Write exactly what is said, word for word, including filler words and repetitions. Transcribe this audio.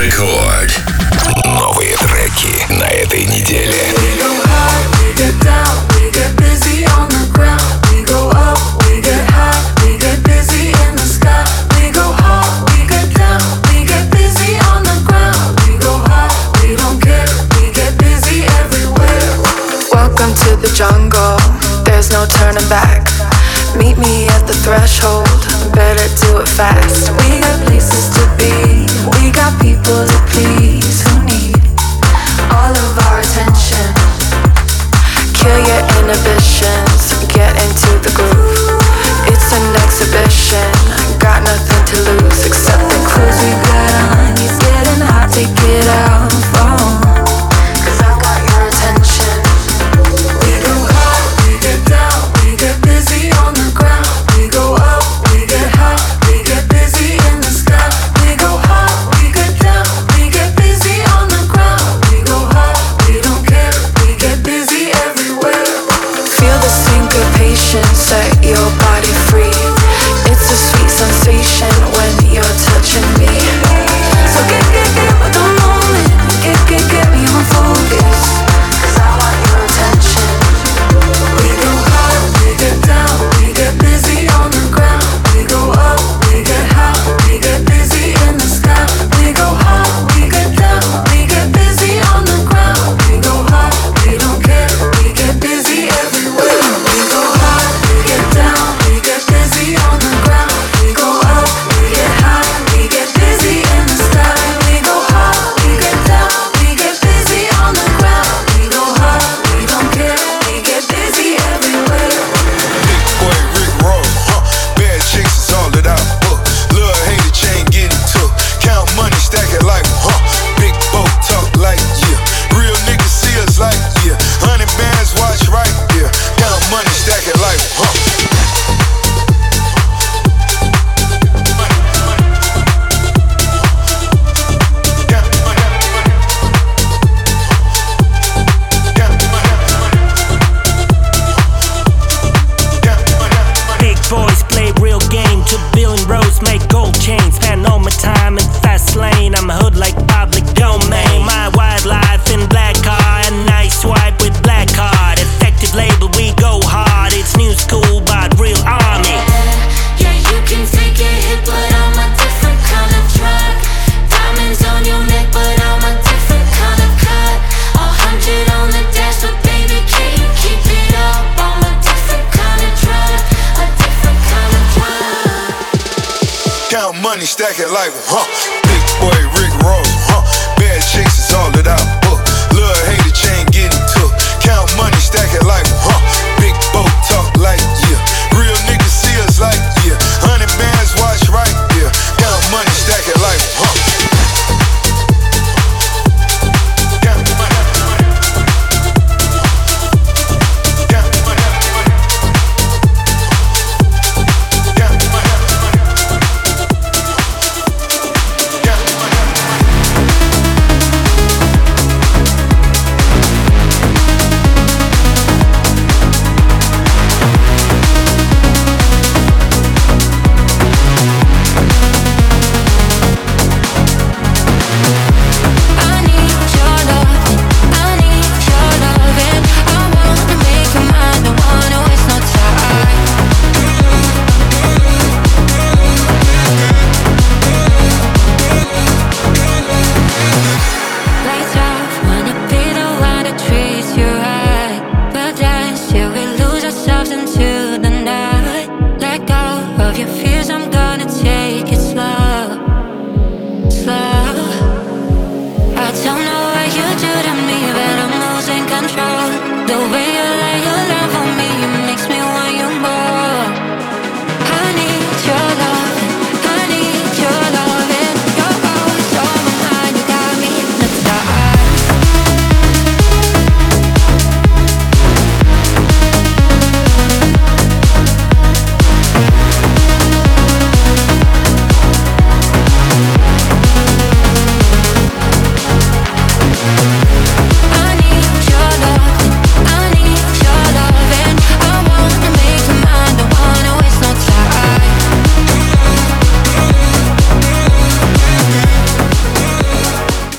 Рекорд. Новые треки на этой неделе. Welcome to the jungle, there's no turning back. Meet me at the threshold, better do it fast. We got places to be, we got people to please. Who need all of our attention? Kill your inhibitions, get into the groove. It's an exhibition, got nothing to lose except the clothes we got on. He's getting hot, take it out, phone. Cause I got your attention. We go hot, we get down, we get busy on the ground. We go up, we get hot, we get busy in the sky. We go hot, we get down, we get busy on the ground. We go hot, we don't care, we get busy everywhere. Feel the syncopation, set your body free. It's a sweet sensation when you're touching me. So get, get, get with the moment. Get, get, get me on focus. Cause I want your attention. We go hot, we get down, we get busy on the ground. We go up, we get hot, we get busy in the sky. We go hot, we get down, we get busy on the ground. We go hot, we don't care, we get busy everywhere. We go hot, we get down, we get busy on the ground. We go up, we get hot, we get busy in the sky. We go hot, we get down, we get busy on the ground. We go hot, we don't care, we get busy everywhere. Big boy Rick Ross, huh? Bad chicks is all that I book. Lil' hater chain getting took. Count money, stack it like, huh? Big boat talk like, yeah. Real niggas see us like, yeah. Hundred bands watch right there. Count money, stack it like, huh? Big boys play real game. Two billion rows make gold chains. Spend all my time in fast lane. I'm a hood like public domain. My wildlife in black car. A nice swipe with black card. Effective label, we go hard. It's new school but real army. Yeah, you can take a hit, but I'm a different kind of drug. Diamonds on your neck, but I'm a different kind of cut. A hundred on the dash, but baby, can you keep it up? I'm a different kind of drug, a different kind of drug. Count money, stack it like, huh?